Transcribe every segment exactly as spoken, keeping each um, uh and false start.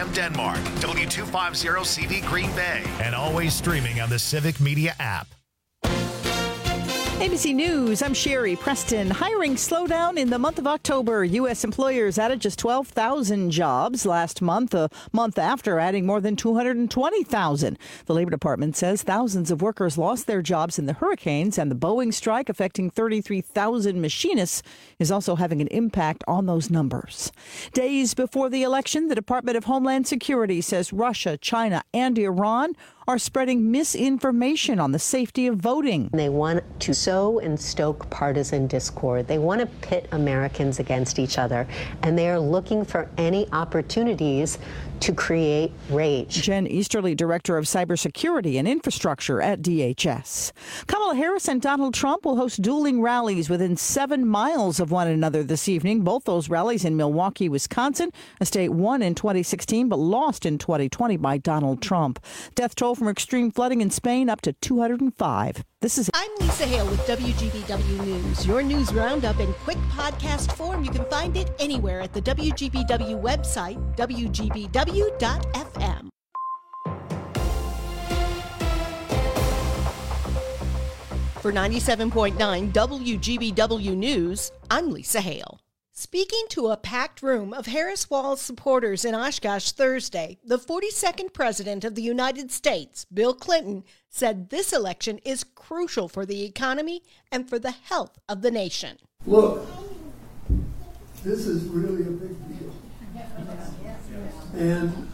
M Denmark, W two fifty C D Green Bay, and always streaming on the Civic Media app. A B C News, I'm Sherry Preston. Hiring slowdown in the month of October. U S employers added just twelve thousand jobs last month, a month after adding more than two hundred twenty thousand. The Labor Department says thousands of workers lost their jobs in the hurricanes, and the Boeing strike affecting thirty-three thousand machinists is also having an impact on those numbers. Days before the election, the Department of Homeland Security says Russia, China, and Iran are spreading misinformation on the safety of voting. They want to sow and stoke partisan discord. They want to pit Americans against each other, and they are looking for any opportunities to create rage. Jen Easterly, Director of Cybersecurity and Infrastructure at D H S. Kamala Harris and Donald Trump will host dueling rallies within seven miles of one another this evening. Both those rallies in Milwaukee, Wisconsin, a state won in twenty sixteen but lost in twenty twenty by Donald Trump. Death toll from extreme flooding in Spain up to two hundred five. This is I'm Lisa Hale with W G B W News. Your news roundup in quick podcast form. You can find it anywhere at the W G B W website, W G B W dot F M. For ninety-seven point nine W G B W News, I'm Lisa Hale. Speaking to a packed room of Harris Walz supporters in Oshkosh Thursday, the forty-second President of the United States, Bill Clinton, said this election is crucial for the economy and for the health of the nation. Look, this is really a big deal. And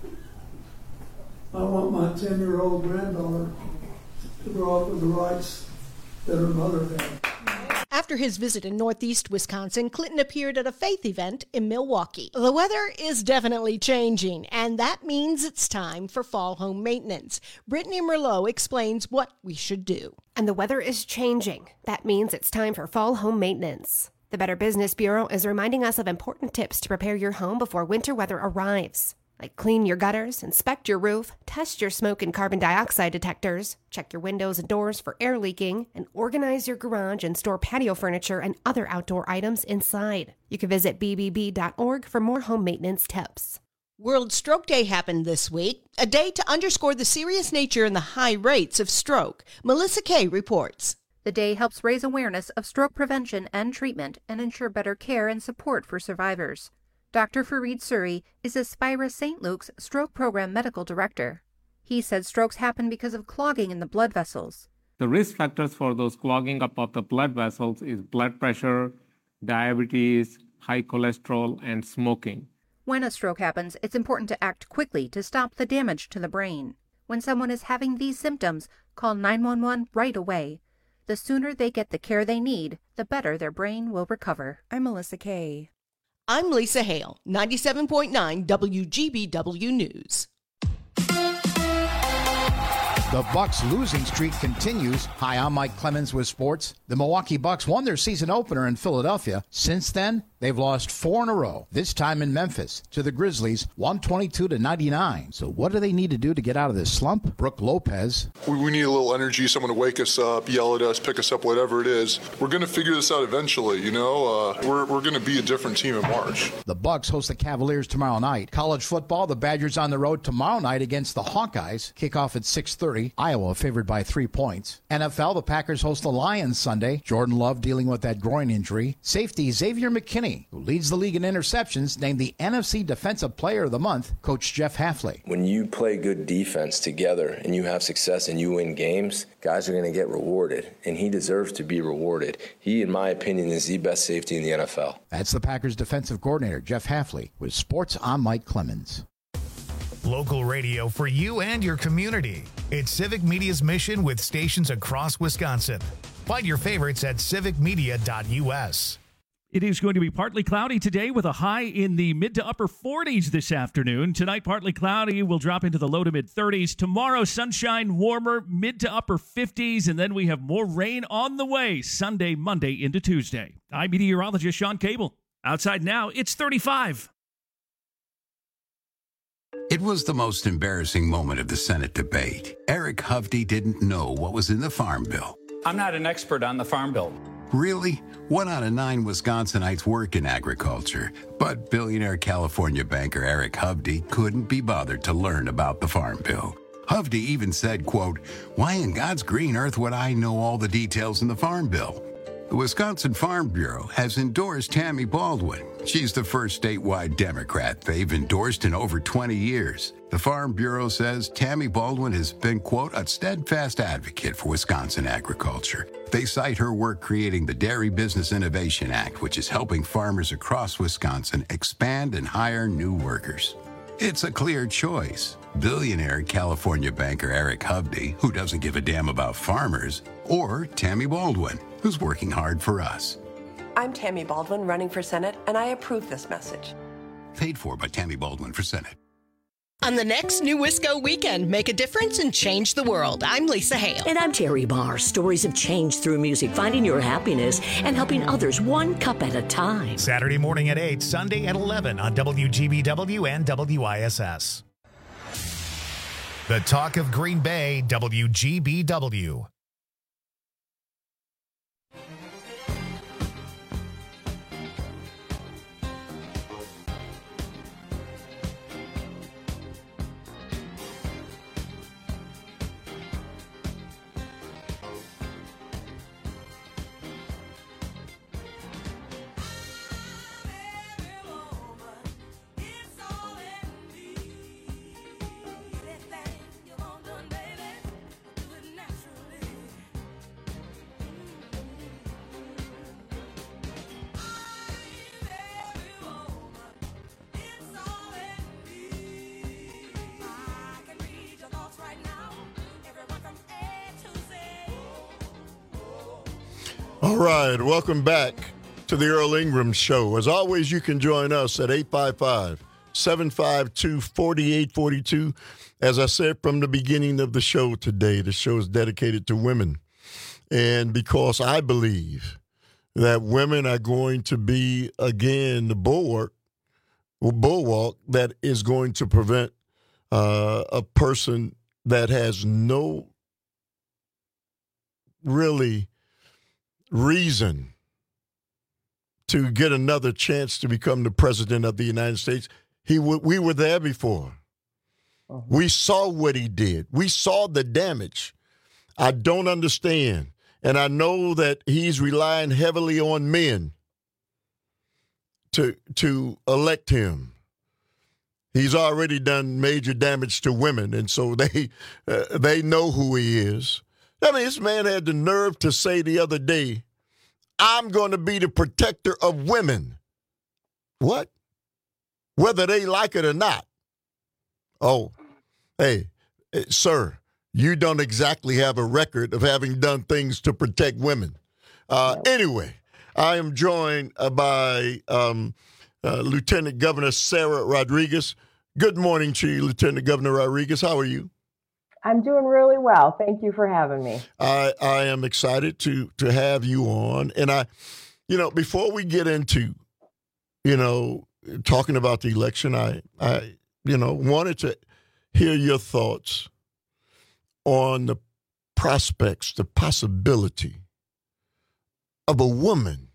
I want my ten-year-old granddaughter to grow up with the rights that her mother had. After his visit in northeast Wisconsin, Clinton appeared at a faith event in Milwaukee. The weather is definitely changing, and that means it's time for fall home maintenance. Brittany Merlot explains what we should do. And the weather is changing. That means it's time for fall home maintenance. The Better Business Bureau is reminding us of important tips to prepare your home before winter weather arrives. Like clean your gutters, inspect your roof, test your smoke and carbon dioxide detectors, check your windows and doors for air leaking, and organize your garage and store patio furniture and other outdoor items inside. You can visit B B B dot org for more home maintenance tips. World Stroke Day happened this week, a day to underscore the serious nature and the high rates of stroke. Melissa Kay reports. The day helps raise awareness of stroke prevention and treatment and ensure better care and support for survivors. Doctor Fareed Suri is Aspira Saint Luke's Stroke Program Medical Director. He said strokes happen because of clogging in the blood vessels. The risk factors for those clogging up of the blood vessels is blood pressure, diabetes, high cholesterol, and smoking. When a stroke happens, it's important to act quickly to stop the damage to the brain. When someone is having these symptoms, call nine one one right away. The sooner they get the care they need, the better their brain will recover. I'm Melissa Kay. I'm Lisa Hale, ninety-seven point nine W G B W News. The Bucks losing streak continues. Hi, I'm Mike Clemens with sports. The Milwaukee Bucks won their season opener in Philadelphia. Since then, they've lost four in a row, this time in Memphis, to the Grizzlies, one twenty-two to ninety-nine. So what do they need to do to get out of this slump? Brooke Lopez. We, we need a little energy, someone to wake us up, yell at us, pick us up, whatever it is. We're going to figure this out eventually, you know? Uh, we're we're going to be a different team in March. The Bucks host the Cavaliers tomorrow night. College football, the Badgers on the road tomorrow night against the Hawkeyes. Kickoff at six thirty. Iowa favored by three points. N F L, the Packers host the Lions Sunday. Jordan Love dealing with that groin injury. Safety Xavier McKinney, who leads the league in interceptions, named the N F C Defensive Player of the Month, Coach Jeff Hafley. When you play good defense together and you have success and you win games, guys are going to get rewarded, and he deserves to be rewarded. He, in my opinion, is the best safety in the N F L. That's the Packers defensive coordinator, Jeff Hafley, with Sports. I'm Mike Clemens. Local radio for you and your community. It's Civic Media's mission with stations across Wisconsin. Find your favorites at civic media dot U S. It is going to be partly cloudy today with a high in the mid to upper forties this afternoon. Tonight, partly cloudy, will drop into the low to mid thirties. Tomorrow, sunshine, warmer, mid to upper fifties, and then we have more rain on the way Sunday, Monday into Tuesday. I'm meteorologist Sean Cable. Outside now, it's thirty-five. It was the most embarrassing moment of the Senate debate. Eric Hovde didn't know what was in the Farm Bill. I'm not an expert on the Farm Bill. Really? One out of nine Wisconsinites work in agriculture, but billionaire California banker Eric Hovde couldn't be bothered to learn about the Farm Bill. Hovde even said, quote, "Why in God's green earth would I know all the details in the Farm Bill?" The Wisconsin Farm Bureau has endorsed Tammy Baldwin. She's the first statewide Democrat they've endorsed in over twenty years. The Farm Bureau says Tammy Baldwin has been, quote, "a steadfast advocate for Wisconsin agriculture." They cite her work creating the Dairy Business Innovation Act, which is helping farmers across Wisconsin expand and hire new workers. It's a clear choice. Billionaire California banker Eric Hovde, who doesn't give a damn about farmers, or Tammy Baldwin, who's working hard for us. I'm Tammy Baldwin, running for Senate, and I approve this message. Paid for by Tammy Baldwin for Senate. On the next New Wisco Weekend, make a difference and change the world. I'm Lisa Hale. And I'm Terry Barr. Stories of change through music, finding your happiness and helping others one cup at a time. Saturday morning at eight, Sunday at eleven on W G B W and W I S S. The Talk of Green Bay, W G B W. All right, welcome back to the Earl Ingram Show. As always, you can join us at eight five five, seven five two, four eight four two. As I said from the beginning of the show today, the show is dedicated to women. And because I believe that women are going to be, again, the bulwark, bulwark that is going to prevent uh, a person that has no really reason to get another chance to become the president of the United States. He w- we were there before. Uh-huh. We saw what he did. We saw the damage. I don't understand. And I know that he's relying heavily on men to to elect him. He's already done major damage to women, and so they uh, they know who he is. I mean, this man had the nerve to say the other day, "I'm going to be the protector of women." What? Whether they like it or not. Oh, hey, sir, you don't exactly have a record of having done things to protect women. Uh, anyway, I am joined by um, uh, Lieutenant Governor Sarah Rodriguez. Good morning to you, Lieutenant Governor Rodriguez. How are you? I'm doing really well. Thank you for having me. I, I am excited to to have you on. And I, you know, before we get into, you know, talking about the election, I, I, you know, wanted to hear your thoughts on the prospects, the possibility of a woman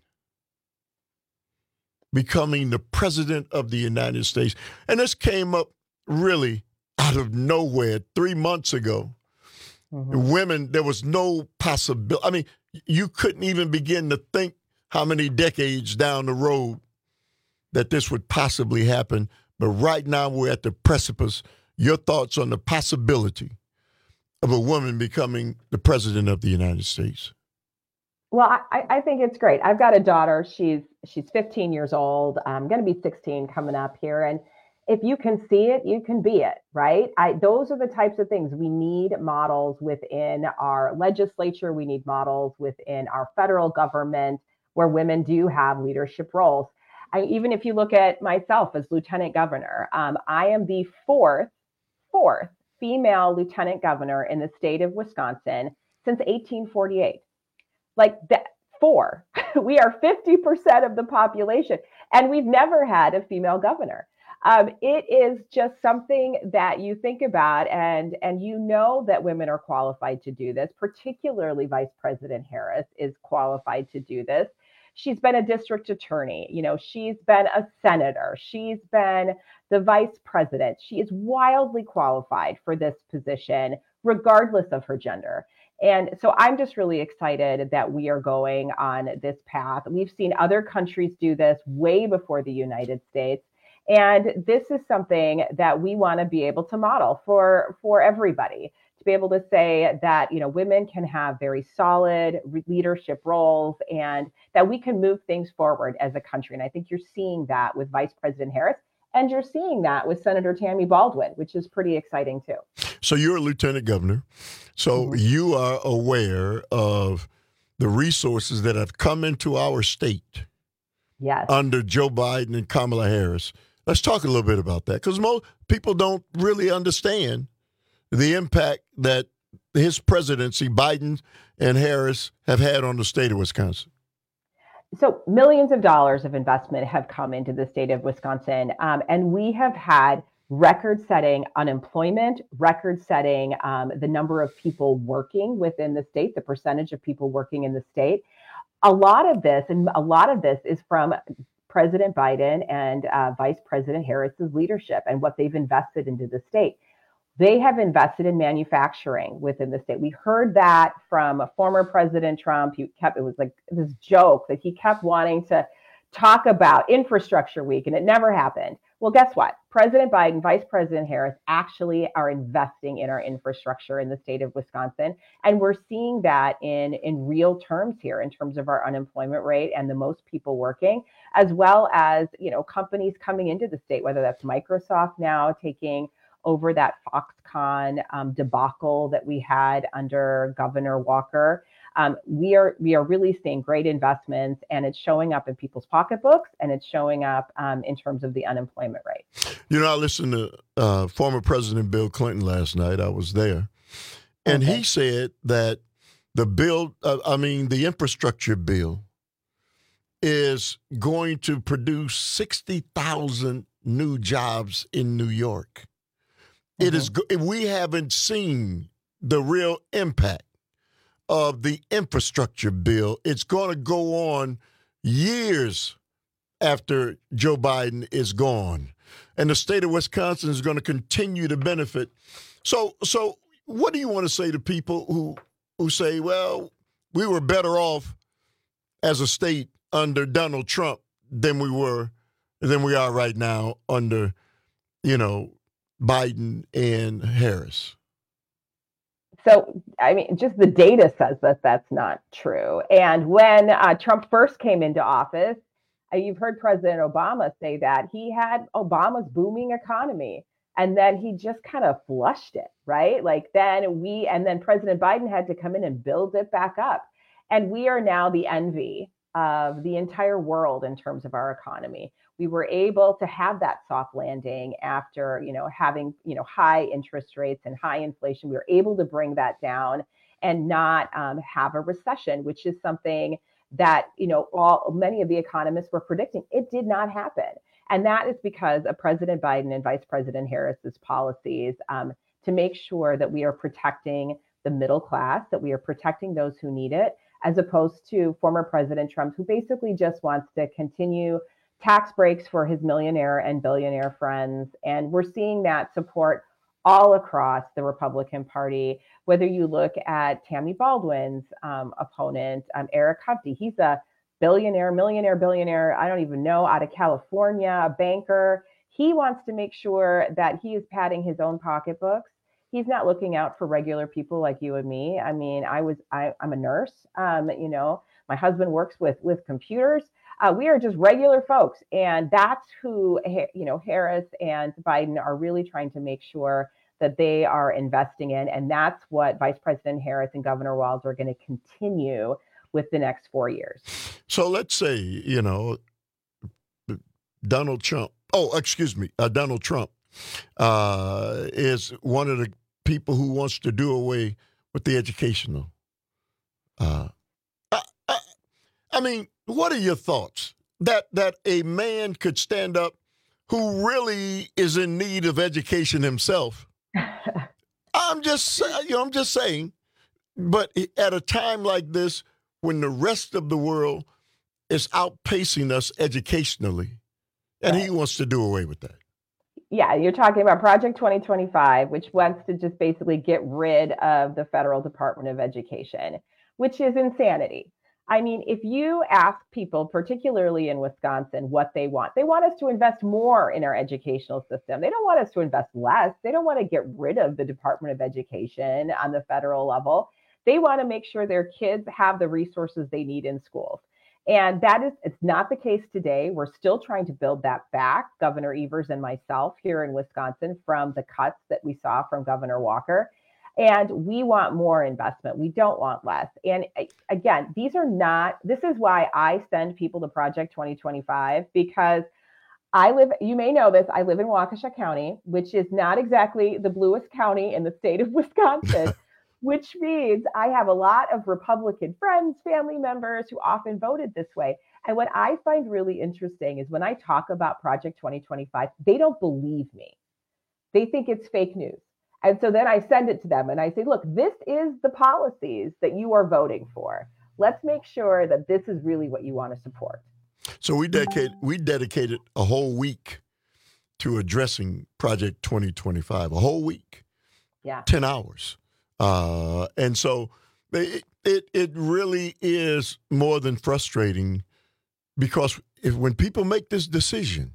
becoming the president of the United States. And this came up really out of nowhere three months ago. Mm-hmm. Women, there was no possibility. I mean, you couldn't even begin to think how many decades down the road that this would possibly happen. But right now we're at the precipice. Your thoughts on the possibility of a woman becoming the president of the United States? Well, I, I think it's great. I've got a daughter. She's she's fifteen years old. I'm going to be sixteen coming up here. And if you can see it, you can be it, right? I, those are the types of things. We need models within our legislature. We need models within our federal government where women do have leadership roles. I, even if you look at myself as lieutenant governor, um, I am the fourth, fourth female lieutenant governor in the state of Wisconsin since eighteen forty-eight. Like that, four. We are fifty percent of the population, and we've never had a female governor. Um, it is just something that you think about, and and you know that women are qualified to do this. Particularly, Vice President Harris is qualified to do this. She's been a district attorney. You know, she's been a senator. She's been the vice president. She is wildly qualified for this position, regardless of her gender. And so I'm just really excited that we are going on this path. We've seen other countries do this way before the United States. And this is something that we want to be able to model for, for everybody, to be able to say that, you know, women can have very solid leadership roles and that we can move things forward as a country. And I think you're seeing that with Vice President Harris, and you're seeing that with Senator Tammy Baldwin, which is pretty exciting too. So you're a lieutenant governor. So mm-hmm. you are aware of the resources that have come into our state yes. under Joe Biden and Kamala Harris. Let's talk a little bit about that, because most people don't really understand the impact that his presidency, Biden and Harris, have had on the state of Wisconsin. So millions of dollars of investment have come into the state of Wisconsin, um, and we have had record-setting unemployment, record-setting um, the number of people working within the state, the percentage of people working in the state. A lot of this, and a lot of this is from President Biden and uh, Vice President Harris's leadership and what they've invested into the state. They have invested in manufacturing within the state. We heard that from former President Trump. He kept, it was like this joke that he kept wanting to talk about infrastructure week, and it never happened. Well, guess what? President Biden, Vice President Harris actually are investing in our infrastructure in the state of Wisconsin. And we're seeing that in, in real terms here, in terms of our unemployment rate and the most people working, as well as, you know, companies coming into the state, whether that's Microsoft now taking over that Foxconn um, debacle that we had under Governor Walker. Um, we are we are really seeing great investments, and it's showing up in people's pocketbooks, and it's showing up um, in terms of the unemployment rate. You know, I listened to uh, former President Bill Clinton last night. I was there, and okay. he said that the bill, uh, I mean, the infrastructure bill, is going to produce sixty thousand new jobs in New York. Mm-hmm. It is. We haven't seen the real impact of the infrastructure bill. It's going to go on years after Joe Biden is gone, and the state of Wisconsin is going to continue to benefit. So, so what do you want to say to people who who say, well, we were better off as a state under Donald Trump than we were than we are right now under, you know, Biden and Harris? So, I mean, just the data says that that's not true. And when uh, Trump first came into office, uh, you've heard President Obama say that he had Obama's booming economy, and then he just kind of flushed it, right? Like then we, and then President Biden had to come in and build it back up. And we are now the envy of the entire world in terms of our economy. We were able to have that soft landing after, you know, having, you know, high interest rates and high inflation. We were able to bring that down and not um, have a recession, which is something that, you know, all many of the economists were predicting. It did not happen. And that is because of President Biden and Vice President Harris's policies um, to make sure that we are protecting the middle class, that we are protecting those who need it, as opposed to former President Trump, who basically just wants to continue tax breaks for his millionaire and billionaire friends. And we're seeing that support all across the Republican Party, whether you look at Tammy Baldwin's um, opponent, um, Eric Hovde. He's a billionaire, millionaire, billionaire, I don't even know, out of California, a banker. He wants to make sure that he is padding his own pocketbooks. He's not looking out for regular people like you and me. I mean, I was, I, I'm a nurse, um, you know, my husband works with, with computers. Uh, we are just regular folks. And that's who, you know, Harris and Biden are really trying to make sure that they are investing in. And that's what Vice President Harris and Governor Walz are going to continue with the next four years. So let's say, you know, Donald Trump, oh, excuse me, uh, Donald Trump uh, is one of the people who wants to do away with the educational. Uh, I, I, I mean, what are your thoughts that that a man could stand up who really is in need of education himself. I'm just, you know, I'm just saying. But at a time like this, when the rest of the world is outpacing us educationally, and right. he wants to do away with that. Yeah, you're talking about Project twenty twenty-five, which wants to just basically get rid of the Federal Department of Education, which is insanity. I mean, if you ask people, particularly in Wisconsin, what they want, they want us to invest more in our educational system. They don't want us to invest less. They don't want to get rid of the Department of Education on the federal level. They want to make sure their kids have the resources they need in schools. And that is, it's not the case today. We're still trying to build that back, Governor Evers and myself here in Wisconsin, from the cuts that we saw from Governor Walker. And we want more investment. We don't want less. And again, these are not, this is why I send people to Project twenty twenty-five, because I live, you may know this, I live in Waukesha County, which is not exactly the bluest county in the state of Wisconsin, which means I have a lot of Republican friends, family members who often voted this way. And what I find really interesting is when I talk about Project twenty twenty-five, they don't believe me. They think it's fake news. And so then I send it to them and I say, look, this is the policies that you are voting for. Let's make sure that this is really what you want to support. So we dedicate, we dedicated a whole week to addressing Project twenty twenty-five, a whole week, yeah, ten hours. Uh, and so it, it, it really is more than frustrating, because if when people make this decision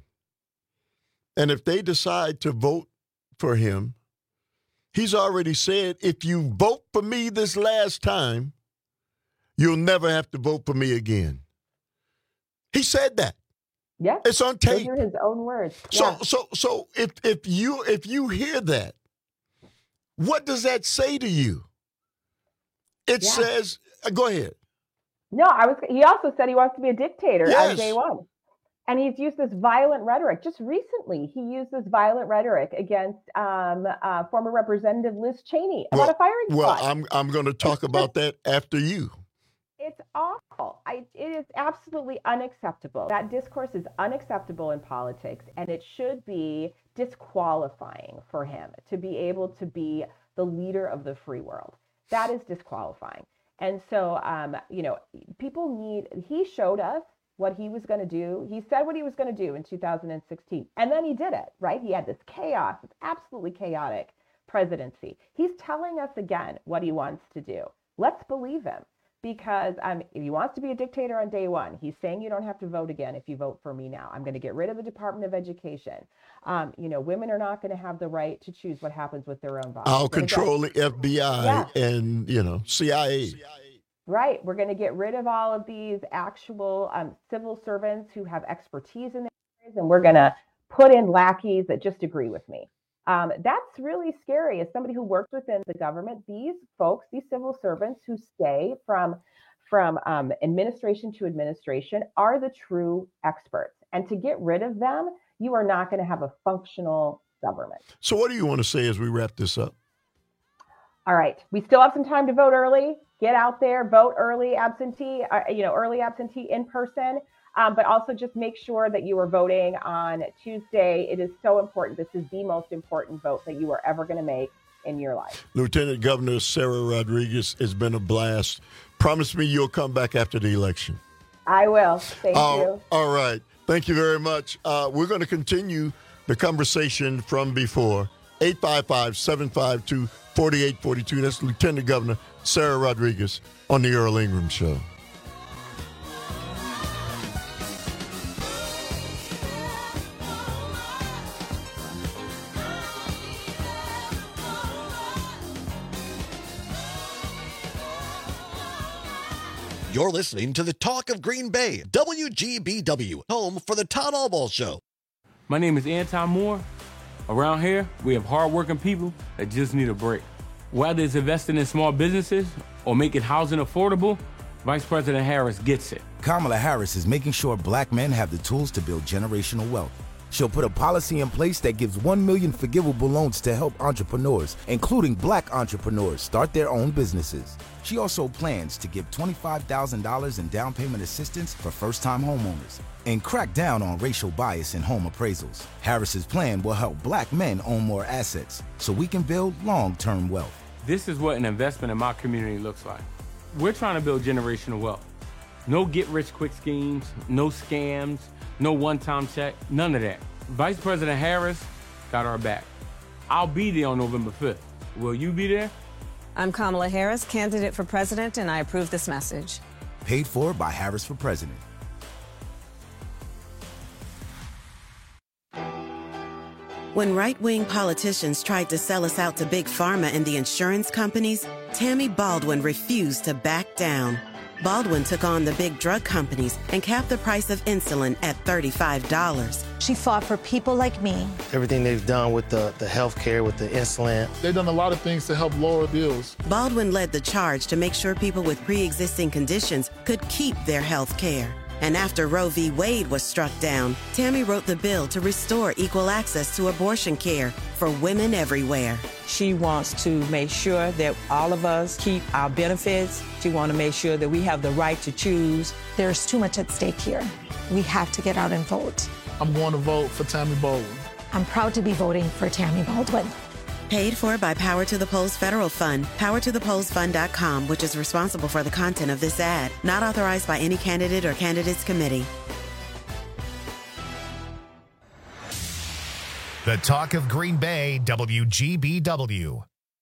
and if they decide to vote for him, he's already said, if you vote for me this last time, you'll never have to vote for me again. He said that. Yeah. It's on tape. Those are his own words. So Yeah. so so if if you if you hear that, what does that say to you? It Yeah. says, uh, go ahead. No, I was. He also said he wants to be a dictator Yes. on day one. And he's used this violent rhetoric. Just recently, he used this violent rhetoric against um, uh, former Representative Liz Cheney about Well, a firing well, squad. I'm I'm going to talk about that after you. It's awful. I, it is absolutely unacceptable. That discourse is unacceptable in politics, and it should be disqualifying for him to be able to be the leader of the free world. That is disqualifying. And so, um, you know, people need, he showed us what he was going to do. He said what he was going to do in two thousand sixteen, and then he did it, right? He had this chaos, this absolutely chaotic presidency. He's telling us again what he wants to do. Let's believe him. Because um, if he wants to be a dictator on day one, he's saying you don't have to vote again if you vote for me now. I'm going to get rid of the Department of Education. Um, you know, women are not going to have the right to choose what happens with their own bodies. I'll control the F B I Yeah. and, you know, C I A. Right. We're going to get rid of all of these actual um, civil servants who have expertise in their areas, and we're going to put in lackeys that just agree with me. Um, that's really scary. As somebody who works within the government, these folks, these civil servants who stay from, from um, administration to administration are the true experts. And to get rid of them, you are not going to have a functional government. So what do you want to say as we wrap this up? All right. We still have some time to vote early. Get out there, vote early, absentee, uh, you know, early absentee in person. Um, but also just make sure that you are voting on Tuesday. It is so important. This is the most important vote that you are ever going to make in your life. Lieutenant Governor Sarah Rodriguez, it's been a blast. Promise me you'll come back after the election. I will. Thank Uh, you. All right. Thank you very much. Uh, we're going to continue the conversation from before. eight five five, seven five two, four eight four two. That's Lieutenant Governor Sarah Rodriguez on the Earl Ingram Show. You're listening to the Talk of Green Bay, W G B W, home for the Todd Allball Show. My name is Anton Moore. Around here, we have hardworking people that just need a break. Whether it's investing in small businesses or making housing affordable, Vice President Harris gets it. Kamala Harris is making sure black men have the tools to build generational wealth. She'll put a policy in place that gives one million forgivable loans to help entrepreneurs, including black entrepreneurs, start their own businesses. She also plans to give twenty-five thousand dollars in down payment assistance for first-time homeowners and crack down on racial bias in home appraisals. Harris's plan will help black men own more assets so we can build long-term wealth. This is what an investment in my community looks like. We're trying to build generational wealth. No get-rich-quick schemes, no scams, no one-time check, none of that. Vice President Harris got our back. I'll be there on November fifth. Will you be there? I'm Kamala Harris, candidate for president, and I approve this message. Paid for by Harris for President. When right-wing politicians tried to sell us out to Big Pharma and the insurance companies, Tammy Baldwin refused to back down. Baldwin took on the big drug companies and capped the price of insulin at thirty-five dollars. She fought for people like me. Everything they've done with the, the health care, with the insulin. They've done a lot of things to help lower bills. Baldwin led the charge to make sure people with pre-existing conditions could keep their health care. And after Roe v. Wade was struck down, Tammy wrote the bill to restore equal access to abortion care for women everywhere. She wants to make sure that all of us keep our benefits. She wants to make sure that we have the right to choose. There's too much at stake here. We have to get out and vote. I'm going to vote for Tammy Baldwin. I'm proud to be voting for Tammy Baldwin. Paid for by Power to the Polls Federal Fund, power to the polls fund dot com, which is responsible for the content of this ad. Not authorized by any candidate or candidates committee. The Talk of Green Bay, W G B W.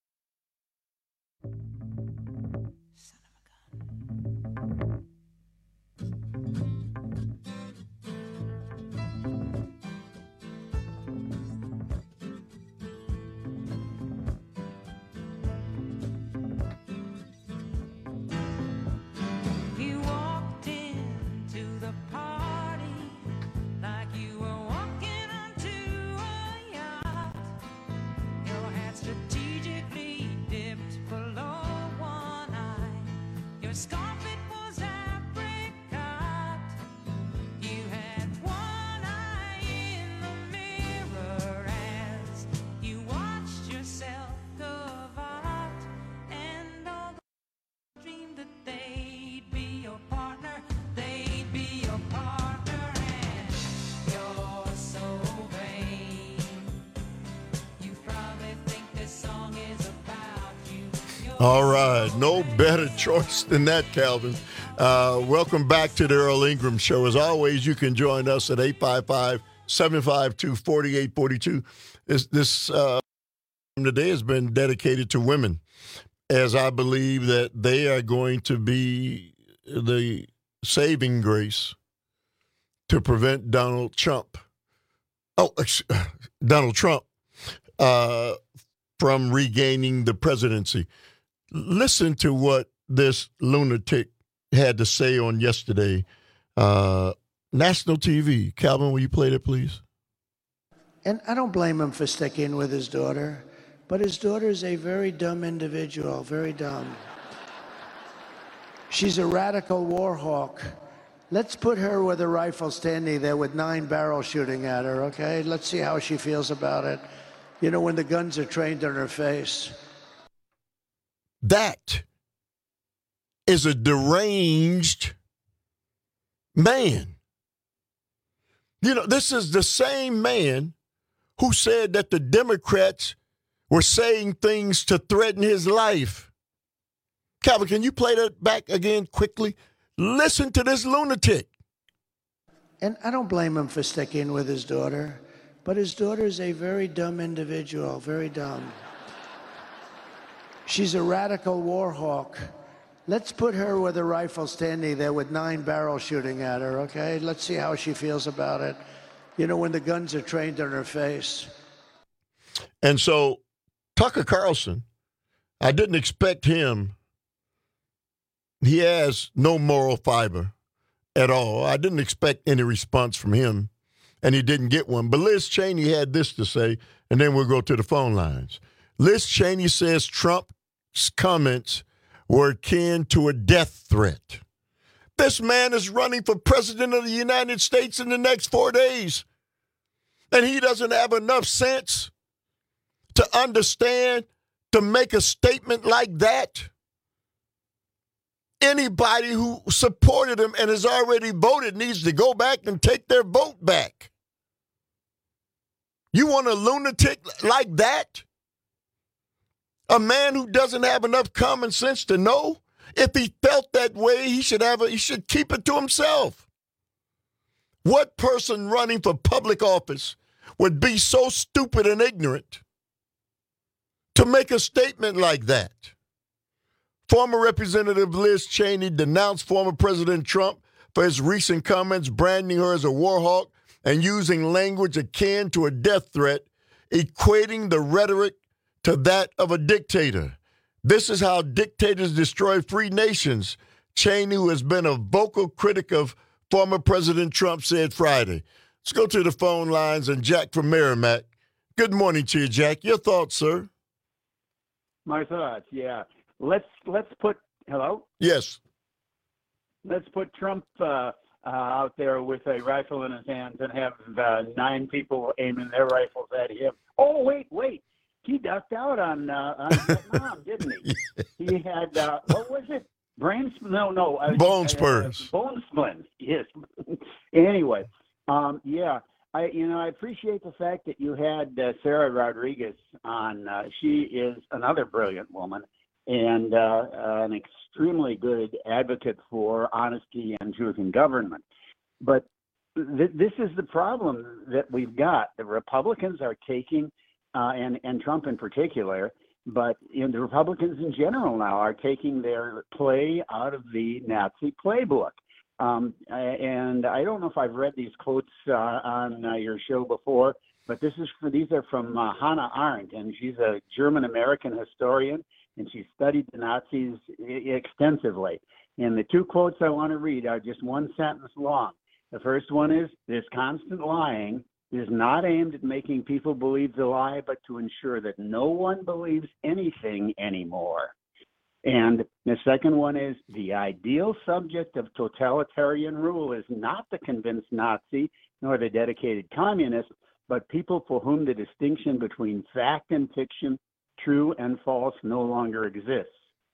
All right. No better choice than that, Calvin. Uh, welcome back to the Earl Ingram Show. As always, you can join us at eight five five, seven five two, four eight four two. This, this uh, today has been dedicated to women, as I believe that they are going to be the saving grace to prevent Donald Trump, oh, Donald Trump, uh, from regaining the presidency. Listen to what this lunatic had to say on yesterday. Uh, national T V. Calvin, will you play that, please? And I don't blame him for sticking with his daughter, but his daughter is a very dumb individual, very dumb. She's a radical war hawk. Let's put her with a rifle standing there with nine barrels shooting at her, okay? Let's see how she feels about it. You know, when the guns are trained on her face. That is a deranged man. You know, this is the same man who said that the Democrats were saying things to threaten his life. Calvin, can you play that back again quickly? Listen to this lunatic. And I don't blame him for sticking with his daughter, but his daughter is a very dumb individual, very dumb. She's a radical war hawk. Let's put her with a rifle standing there with nine barrels shooting at her, okay? Let's see how she feels about it. You know, when the guns are trained on her face. And so Tucker Carlson, I didn't expect him. He has no moral fiber at all. I didn't expect any response from him, and he didn't get one. But Liz Cheney had this to say, and then we'll go to the phone lines. Liz Cheney says Trump's comments were akin to a death threat. This man is running for president of the United States in the next four days. And he doesn't have enough sense to understand, to make a statement like that. Anybody who supported him and has already voted needs to go back and take their vote back. You want a lunatic like that? A man who doesn't have enough common sense to know? If he felt that way, he should have a, he should keep it to himself. What person running for public office would be so stupid and ignorant to make a statement like that? Former Representative Liz Cheney denounced former President Trump for his recent comments branding her as a war hawk and using language akin to a death threat, equating the rhetoric to that of a dictator. This is how dictators destroy free nations, Cheney, who has been a vocal critic of former President Trump, said Friday. Let's go to the phone lines and Jack from Merrimack. Good morning to you, Jack. Your thoughts, sir? My thoughts, yeah. Let's let's put hello. Yes. Let's put Trump uh, uh, out there with a rifle in his hands and have uh, nine people aiming their rifles at him. Oh wait, wait. He ducked out on uh, on Vietnam, didn't he? He had uh, what was it? Brain? No, no. Uh, bone spurs. Uh, bone splints. Yes. Anyway, um, yeah. I, you know, I appreciate the fact that you had uh, Sarah Rodriguez on. Uh, she is another brilliant woman and uh, an extremely good advocate for honesty and truth in government. But th- this is the problem that we've got. The Republicans are taking, uh, and, and Trump in particular, but you know, the Republicans in general now are taking their play out of the Nazi playbook. Um, and I don't know if I've read these quotes uh, on uh, your show before, but this is for, these are from uh, Hannah Arendt, and she's a German-American historian, and she studied the Nazis extensively. And the two quotes I want to read are just one sentence long. The first one is, "This constant lying is not aimed at making people believe the lie, but to ensure that no one believes anything anymore." And the second one is, "The ideal subject of totalitarian rule is not the convinced Nazi nor the dedicated communist, but people for whom the distinction between fact and fiction, true and false, no longer exists."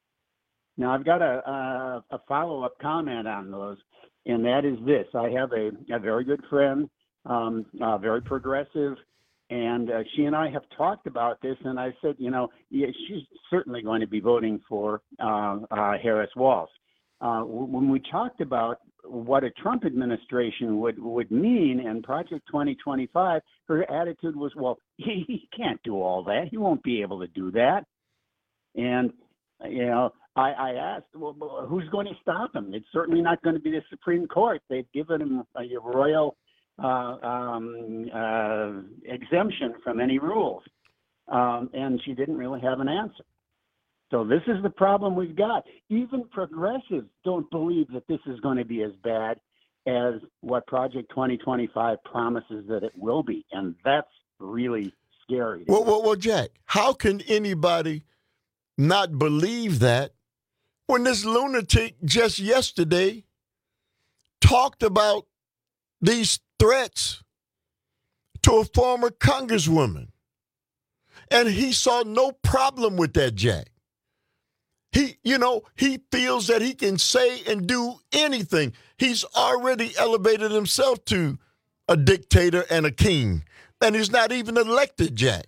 Now, I've got a, a, a follow-up comment on those, and that is this. I have a, a very good friend, um, uh, very progressive, and uh, she and I have talked about this, and I said, you know, yeah, she's certainly going to be voting for uh, uh, Harris-Walz. Uh, when we talked about what a Trump administration would, would mean in Project twenty twenty-five, her attitude was, well, he, he can't do all that. He won't be able to do that. And, you know, I, I asked, well, who's going to stop him? It's certainly not going to be the Supreme Court. They've given him a royal Uh, um, uh, exemption from any rules. Um, and she didn't really have an answer. So this is the problem we've got. Even progressives don't believe that this is going to be as bad as what Project twenty twenty-five promises that it will be. And that's really scary. Well, well, well, Jack, how can anybody not believe that when this lunatic just yesterday talked about these threats to a former congresswoman? And he saw no problem with that, Jack. He, you know, he feels that he can say and do anything. He's already elevated himself to a dictator and a king, and he's not even elected, Jack.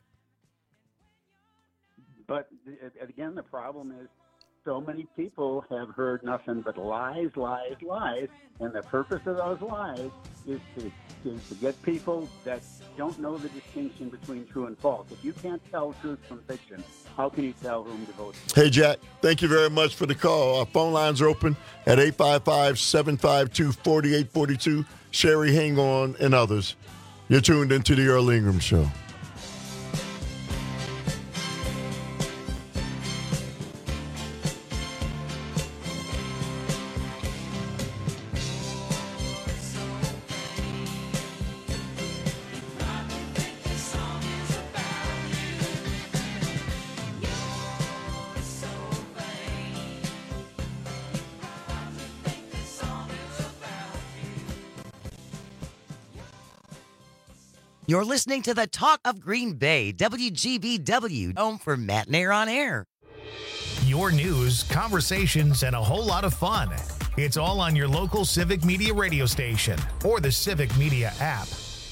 But again, the problem is so many people have heard nothing but lies, lies, lies, and the purpose of those lies is to, is to get people that don't know the distinction between true and false. If you can't tell truth from fiction, how can you tell whom to vote for? Hey, Jack, thank you very much for the call. Our phone lines are open at eight five five, seven five two, four eight four two. Sherry, hang on, and others. You're tuned into the Earl Ingram Show. You're listening to the Talk of Green Bay, W G B W, home for Matt and Air on Air. Your news, conversations, and a whole lot of fun. It's all on your local Civic Media radio station or the Civic Media app.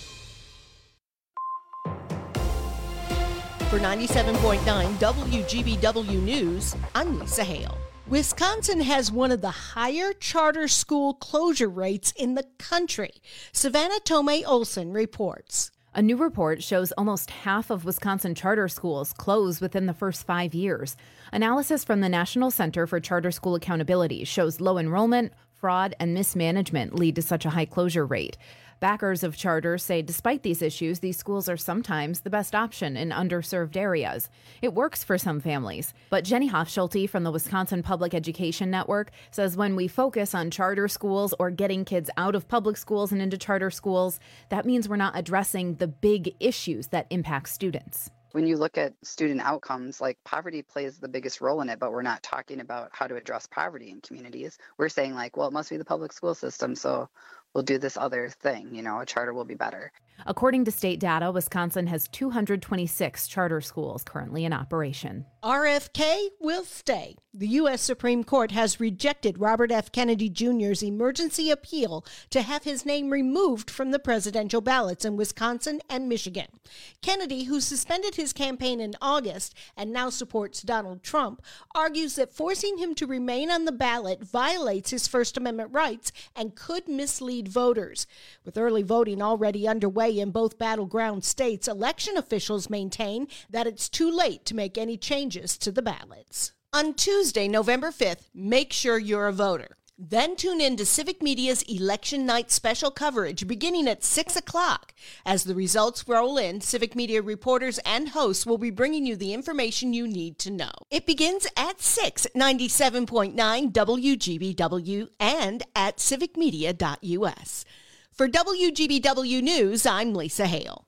For ninety-seven point nine W G B W News, I'm Lisa Hale. Wisconsin has one of the higher charter school closure rates in the country. Savannah Tomei Olson reports. A new report shows almost half of Wisconsin charter schools close within the first five years. Analysis from the National Center for Charter School Accountability shows low enrollment, fraud, and mismanagement lead to such a high closure rate. Backers of charters say despite these issues, these schools are sometimes the best option in underserved areas. It works for some families. But Jenny Hofschulte from the Wisconsin Public Education Network says when we focus on charter schools or getting kids out of public schools and into charter schools, that means we're not addressing the big issues that impact students. When you look at student outcomes, like poverty plays the biggest role in it, but we're not talking about how to address poverty in communities. We're saying like, well, it must be the public school system, so we'll do this other thing, you know, a charter will be better. According to state data, Wisconsin has two hundred twenty-six charter schools currently in operation. R F K will stay. The U S Supreme Court has rejected Robert F. Kennedy Junior's emergency appeal to have his name removed from the presidential ballots in Wisconsin and Michigan. Kennedy, who suspended his campaign in August and now supports Donald Trump, argues that forcing him to remain on the ballot violates his First Amendment rights and could mislead voters. With early voting already underway in both battleground states, election officials maintain that it's too late to make any changes to the ballots. On Tuesday, November fifth, make sure you're a voter. Then tune in to Civic Media's Election Night special coverage beginning at six o'clock. As the results roll in, Civic Media reporters and hosts will be bringing you the information you need to know. It begins at six at ninety-seven point nine W G B W and at civic media dot U S. For W G B W News, I'm Lisa Hale.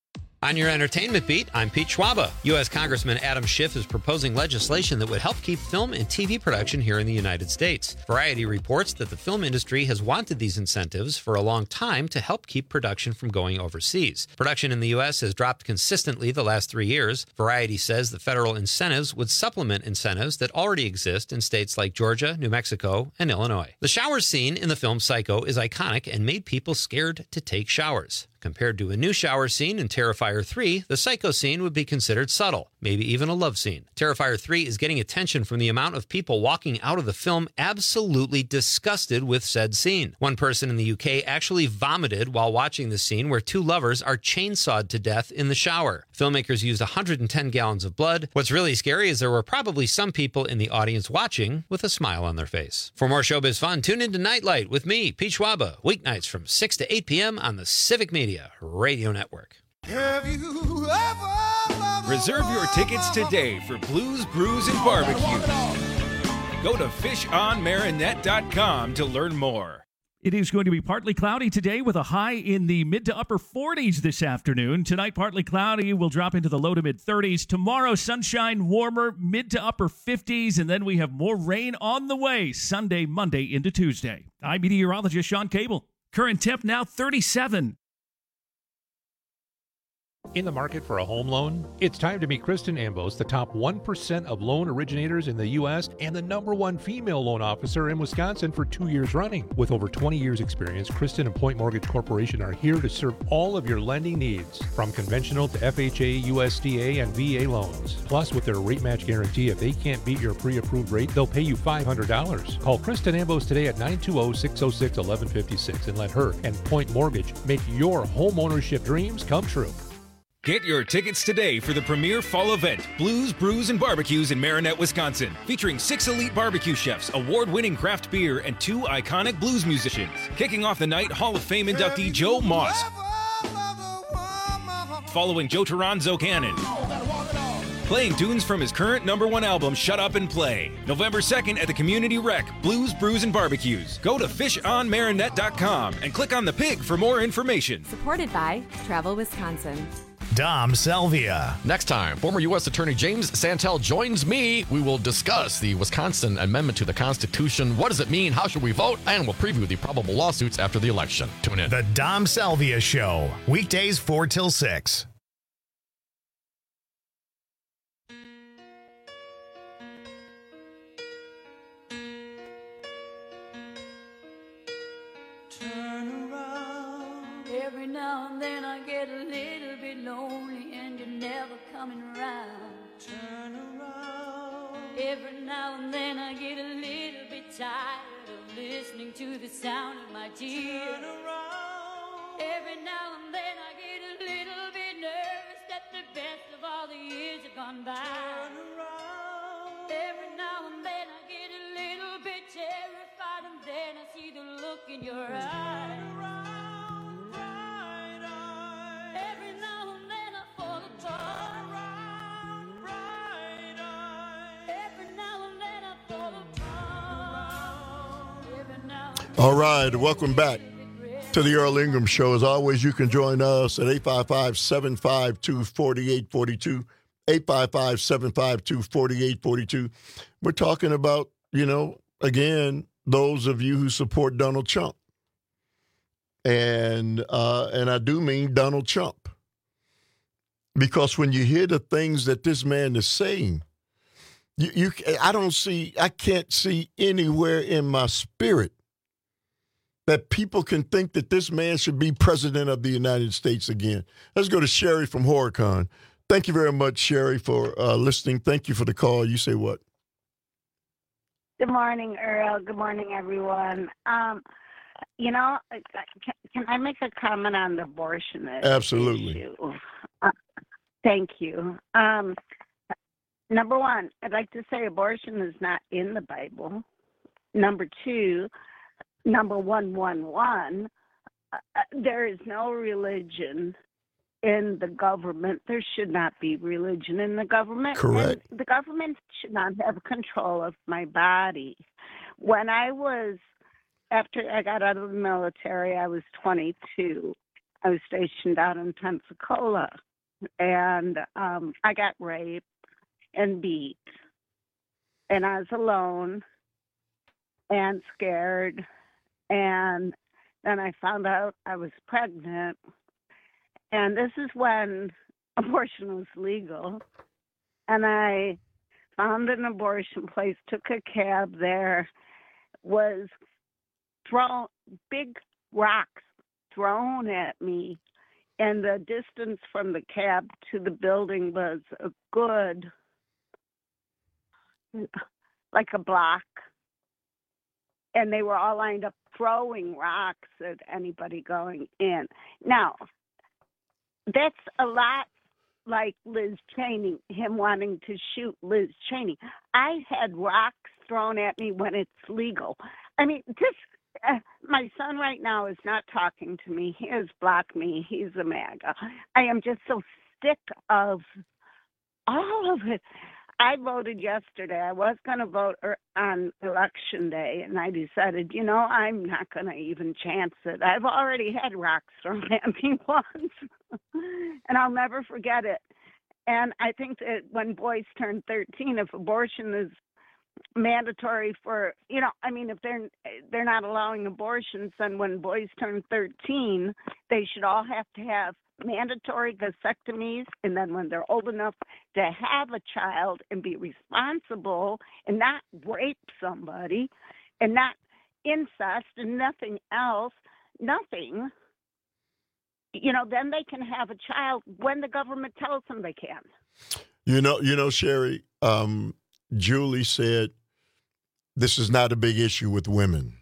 On your entertainment beat, I'm Pete Schwaba. U S Congressman Adam Schiff is proposing legislation that would help keep film and T V production here in the United States. Variety reports that the film industry has wanted these incentives for a long time to help keep production from going overseas. Production in the U S has dropped consistently the last three years. Variety says the federal incentives would supplement incentives that already exist in states like Georgia, New Mexico, and Illinois. The shower scene in the film Psycho is iconic and made people scared to take showers. Compared to a new shower scene in Terrifier three, the Psycho scene would be considered subtle, maybe even a love scene. Terrifier three is getting attention from the amount of people walking out of the film absolutely disgusted with said scene. One person in the U K actually vomited while watching the scene where two lovers are chainsawed to death in the shower. Filmmakers used one hundred ten gallons of blood. What's really scary is there were probably some people in the audience watching with a smile on their face. For more showbiz fun, tune into Nightlight with me, Pete Schwaba, weeknights from six to eight p.m. on the Civic Media Radio Network. Have you ever Reserve your tickets today for Blues, Brews, and Barbecue. Go to fish on marinette dot com to learn more. It is going to be partly cloudy today with a high in the mid to upper forties this afternoon. Tonight, partly cloudy. We'll drop into the low to mid thirties. Tomorrow, sunshine, warmer, mid to upper fifties. And then we have more rain on the way Sunday, Monday into Tuesday. I'm meteorologist Sean Cable. Current temp now thirty-seven. In the market for a home loan? It's time to meet Kristen Ambos, the top one percent of loan originators in the U S and the number one female loan officer in Wisconsin for two years running. With over twenty years experience, Kristen and Point Mortgage Corporation are here to serve all of your lending needs, from conventional to F H A, U S D A, and V A loans. Plus, with their rate match guarantee, if they can't beat your pre-approved rate, they'll pay you five hundred dollars. Call Kristen Ambos today at nine two zero, six zero six, one one five six and let her and Point Mortgage make your home ownership dreams come true. Get your tickets today for the premier fall event, Blues, Brews, and Barbecues in Marinette, Wisconsin, featuring six elite barbecue chefs, award-winning craft beer, and two iconic blues musicians. Kicking off the night, Hall of Fame inductee Joe Moss, following Joe Toronzo Cannon, playing tunes from his current number one album, Shut Up and Play. November second at the Community Rec, Blues, Brews, and Barbecues. Go to fish on marinette dot com and click on the pig for more information. Supported by Travel Wisconsin. Dom Salvia. Next time, former U S Attorney James Santel joins me. We will discuss the Wisconsin Amendment to the Constitution. What does it mean? How should we vote? And we'll preview the probable lawsuits after the election. Tune in. The Dom Salvia Show. Weekdays four till six. Every now and then I get a little bit lonely and you're never coming around. Turn around. Every now and then I get a little bit tired of listening to the sound of my tears. Turn around. Every now and then I get a little bit nervous that the best of all the years have gone by. Turn around. Every now and then I get a little bit terrified and then I see the look in your eyes. All right, welcome back to the Earl Ingram Show. As always, you can join us at eight five five, seven five two, four eight four two, eight five five, seven five two, four eight four two. We're talking about, you know, again, those of you who support Donald Trump. And, uh, and I do mean Donald Trump. Because when you hear the things that this man is saying, you, you I don't see, I can't see anywhere in my spirit that people can think that this man should be president of the United States again. Let's go to Sherry from Horicon. Thank you very much, Sherry, for uh, listening. Thank you for the call. You say what? Good morning, Earl. Good morning, everyone. Um, you know, can, can I make a comment on the abortion issue? Absolutely. Uh, thank you. Um, number one, I'd like to say abortion is not in the Bible. Number two, Number one one one, uh, there is no religion in the government. There should not be religion in the government. Correct. And the government should not have control of my body. When I was, after I got out of the military, I was twenty-two. I was stationed out in Pensacola, and um, I got raped and beat. And I was alone and scared. And then I found out I was pregnant. And this is when abortion was legal. And I found an abortion place, took a cab there, was thrown, big rocks thrown at me. And the distance from the cab to the building was a good, like a block. And they were all lined up throwing rocks at anybody going in. Now, that's a lot like Liz Cheney, him wanting to shoot Liz Cheney. I had rocks thrown at me when it's legal. I mean, this, uh, my son right now is not talking to me. He has blocked me. He's a MAGA. I am just so sick of all of it. I voted yesterday. I was going to vote on election day, and I decided, you know, I'm not going to even chance it. I've already had rocks thrown at me once, and I'll never forget it. And I think that when boys turn thirteen, if abortion is mandatory for, you know, I mean, if they're they're not allowing abortions, then when boys turn thirteen, they should all have to have mandatory vasectomies, and then when they're old enough to have a child and be responsible and not rape somebody and not incest and nothing else, nothing, you know, then they can have a child when the government tells them they can. You know, you know, Sherry, um, Julie said this is not a big issue with women.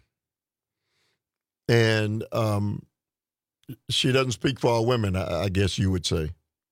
And um, she doesn't speak for all women, I, I guess you would say.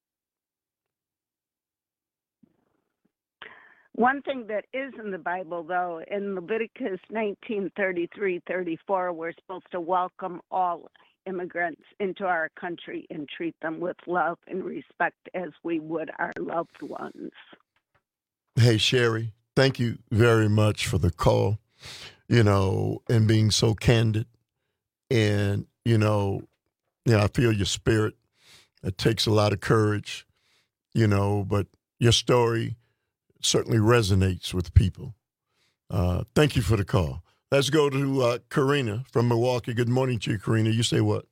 One thing that is in the Bible, though, in Leviticus nineteen thirty-three thirty-four, we're supposed to welcome all immigrants into our country and treat them with love and respect as we would our loved ones. Hey, Sherry, thank you very much for the call, you know, and being so candid. And, you know, Yeah, I feel your spirit. It takes a lot of courage, you know, but your story certainly resonates with people. Uh, thank you for the call. Let's go to uh, Karina from Milwaukee. Good morning to you, Karina. You say what?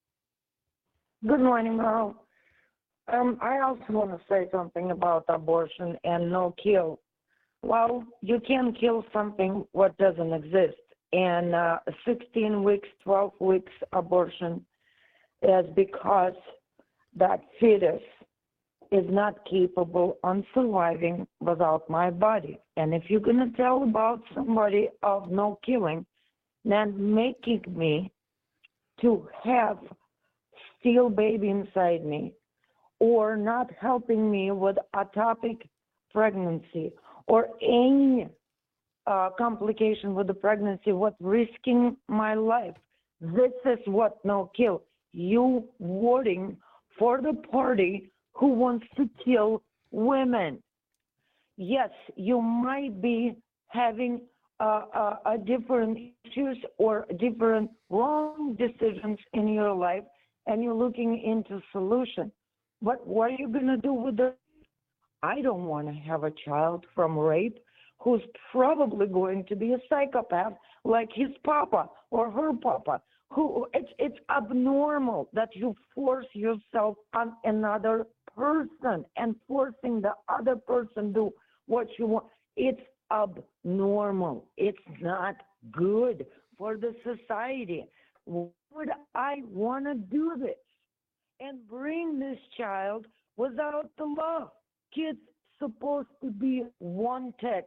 Good morning, Merle. Um, I also want to say something about abortion and no kill. Well, you can kill something what doesn't exist. And uh, sixteen weeks, twelve weeks abortion is because that fetus is not capable of surviving without my body. And if you're going to tell about somebody of no killing, then making me to have still baby inside me, or not helping me with ectopic pregnancy or any uh, complication with the pregnancy, what risking my life. This is what no kill. You voting for the party who wants to kill women. Yes, you might be having uh, uh, a different issues or different wrong decisions in your life, and you're looking into solution. But what are you going to do with the? I don't want to have a child from rape who's probably going to be a psychopath like his papa or her papa. Who it's it's abnormal that you force yourself on another person and forcing the other person do what you want. It's abnormal. It's not good for the society. Would I want to do this and bring this child without the law? Kids supposed to be wanted,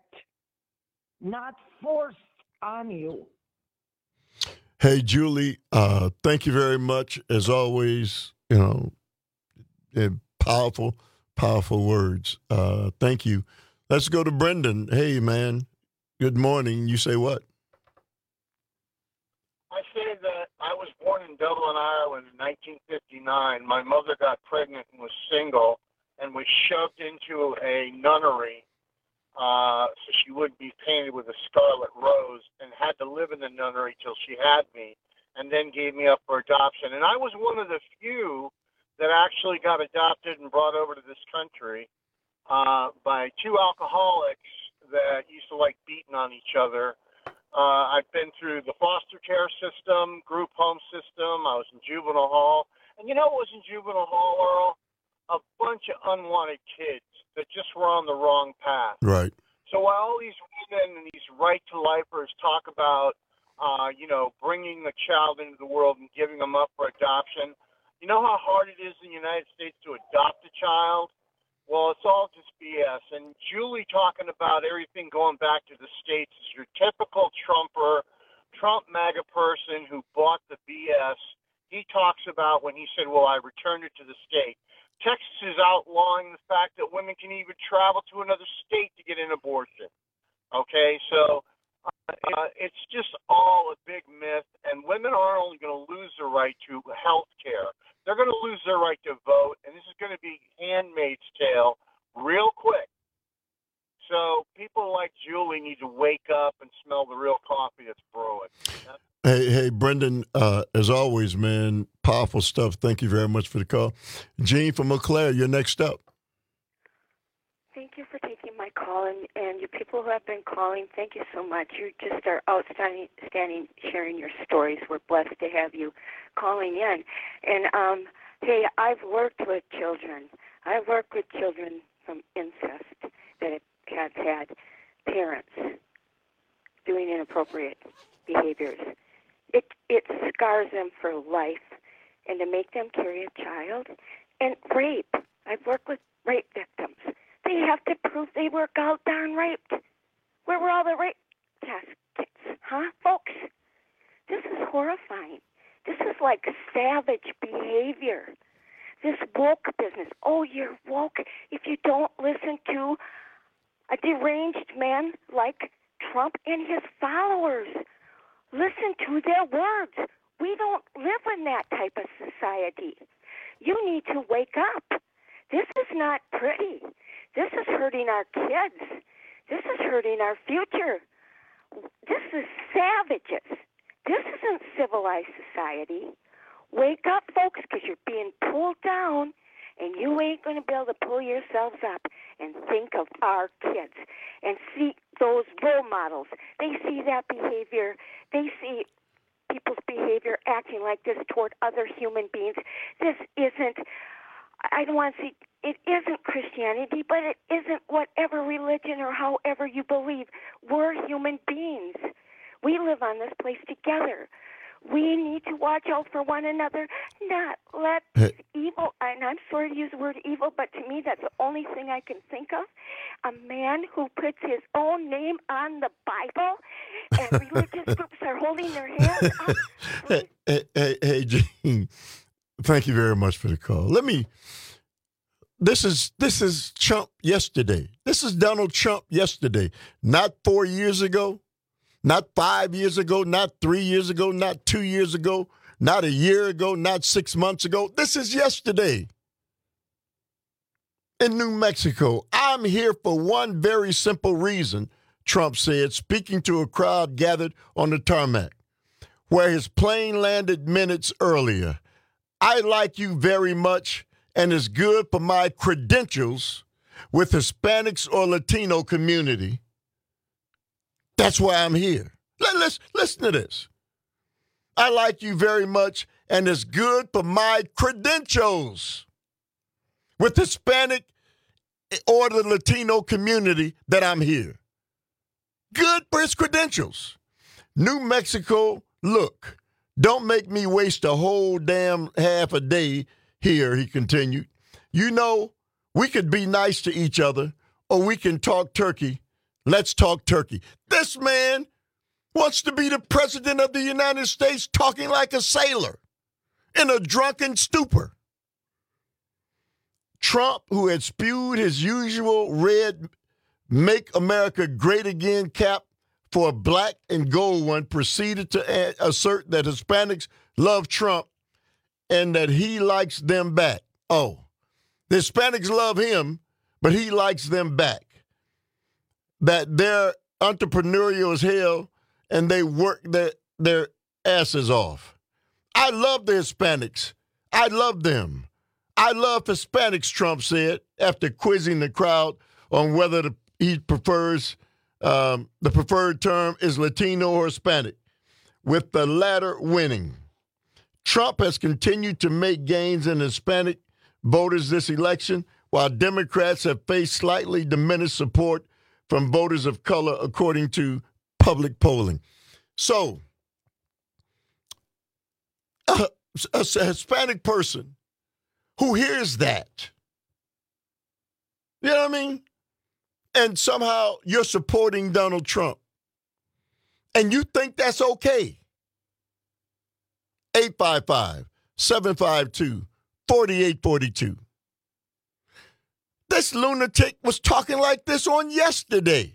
not forced on you. Hey, Julie, uh, thank you very much. As always, you know, powerful, powerful words. Uh, thank you. Let's go to Brendan. Hey, man, good morning. You say what? I say that I was born in Dublin, Ireland in nineteen fifty-nine. My mother got pregnant and was single and was shoved into a nunnery uh, so she wouldn't be painted with a scarlet rose, and had to live in the nunnery till she had me, and then gave me up for adoption. And I was one of the few that actually got adopted and brought over to this country uh, by two alcoholics that used to like beating on each other. Uh, I've been through the foster care system, group home system. I was in juvenile hall. And you know what was in juvenile hall, Earl? A bunch of unwanted kids that just were on the wrong path. Right. So while all these women and these right-to-lifers talk about, uh, you know, bringing the child into the world and giving them up for adoption, you know how hard it is in the United States to adopt a child? Well, it's all just B S. And Julie talking about everything going back to the States is your typical Trumper, Trump MAGA person who bought the B S. He talks about when he said, well, I returned it to the state. Texas is outlawing the fact that women can even travel to another state to get an abortion. Okay, so uh, it's just all a big myth, and women aren't only going to lose their right to health care, they're going to lose their right to vote, and this is going to be Handmaid's Tale real quick. So people like Julie need to wake up and smell the real coffee that's brewing. Hey, hey, Brendan, uh, as always, man, powerful stuff. Thank you very much for the call. Jean from Eau Claire, you're next up. Thank you for taking my call, and, and you people who have been calling, thank you so much. You just are outstanding standing, sharing your stories. We're blessed to have you calling in. And, um, hey, I've worked with children. I've worked with children from incest that have had parents doing inappropriate behaviors. It it scars them for life, and to make them carry a child. And rape. I've worked with rape victims. They have to prove they were god darn raped. Where were all the rape tests, huh, folks? This is horrifying. This is like savage behavior. This woke business. Oh, you're woke if you don't listen to a deranged man like Trump and his followers. Listen to their words. We don't live in that type of society. You need to wake up. This is not pretty. This is hurting our kids. This is hurting our future. This is savages. This isn't civilized society. Wake up, folks, because you're being pulled down, and you ain't going to be able to pull yourselves up and think of our kids and see those role models. They see that behavior. They see people's behavior acting like this toward other human beings. This isn't, I don't want to say, it isn't Christianity, but it isn't whatever religion or however you believe. We're human beings. We live on this place together. We need to watch out for one another, not let this evil, and I'm sorry to use the word evil, but to me that's the only thing I can think of. A man who puts his own name on the Bible and religious groups are holding their hands up. Hey, hey, hey, hey, Gene, thank you very much for the call. Let me, this is, this is Trump yesterday. This is Donald Trump yesterday, not four years ago. Not five years ago, not three years ago, not two years ago, not a year ago, not six months ago. This is yesterday in New Mexico. I'm here for one very simple reason, Trump said, speaking to a crowd gathered on the tarmac, where his plane landed minutes earlier. I like you very much, and it's good for my credentials with Hispanics or Latino community. That's why I'm here. Let, let's listen to this. I like you very much, and it's good for my credentials with Hispanic or the Latino community that I'm here. Good for his credentials. New Mexico, look, don't make me waste a whole damn half a day here, he continued. You know, we could be nice to each other, or we can talk turkey. Let's talk turkey. This man wants to be the president of the United States talking like a sailor in a drunken stupor. Trump, who had spewed his usual red Make America Great Again cap for a black and gold one, proceeded to assert that Hispanics love Trump and that he likes them back. Oh, the Hispanics love him, but he likes them back. That they're entrepreneurial as hell and they work their, their asses off. I love the Hispanics. I love them. I love Hispanics, Trump said, after quizzing the crowd on whether the, he prefers, um, the preferred term is Latino or Hispanic, with the latter winning. Trump has continued to make gains in Hispanic voters this election, while Democrats have faced slightly diminished support from voters of color, according to public polling. So, a, a Hispanic person who hears that, you know what I mean? And somehow you're supporting Donald Trump, and you think that's okay. eight five five, seven five two, four eight four two. This lunatic was talking like this on yesterday.